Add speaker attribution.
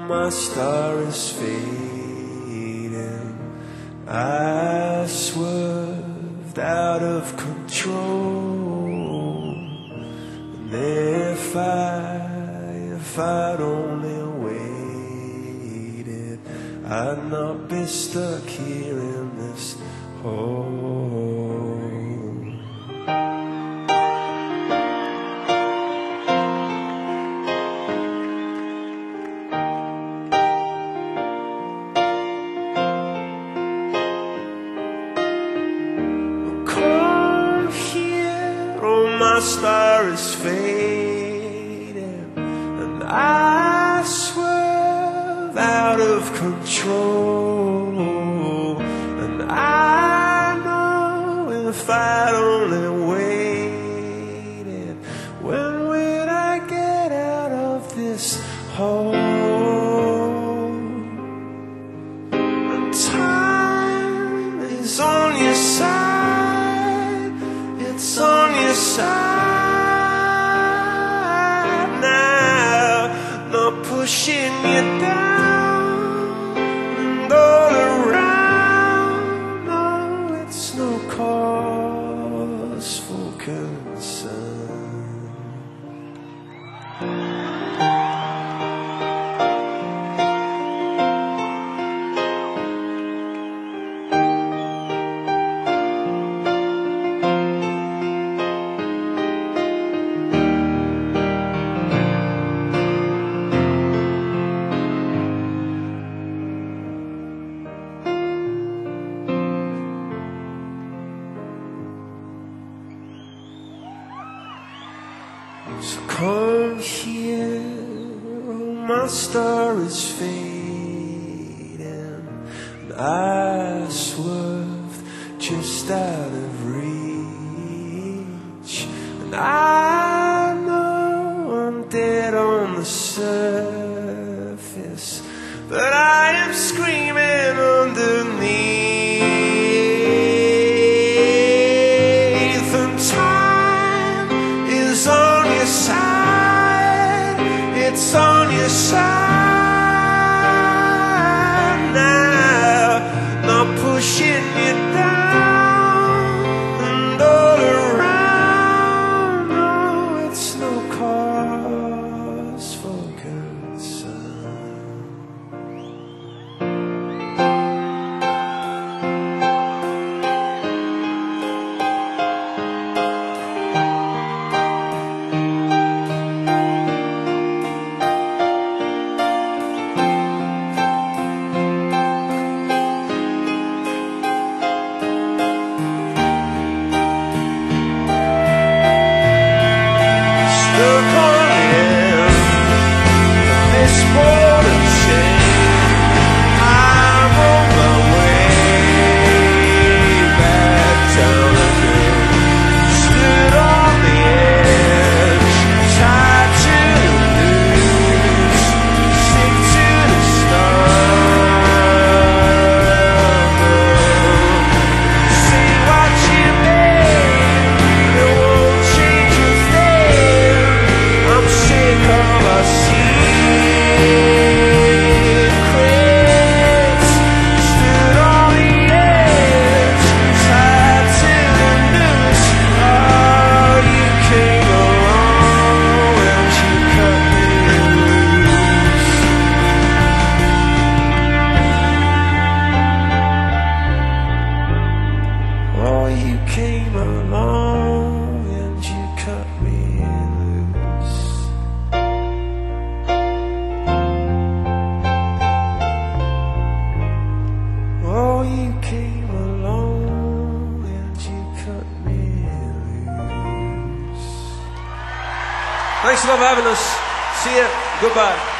Speaker 1: my star is fading. I swerved out of control. And if I'd only waited, I'd not be stuck here in this hole. My star is fading, and I swerve out of control. And I know if I'd only waited, when would I get out of this hole? And time is on your side, it's on your side now, not pushing you down and all around. No, it's no cause for concern. So come here, my star is fading, and I swerved just out of reach. And I know I'm dead on the surface, but I am screaming underneath. And time is on your side, it's on your side now, not pushing you down and all around. No, it's no cause for concern. You came along and you cut me loose. Oh, you came along and you cut me loose. Thanks a lot for having us. See ya. Goodbye.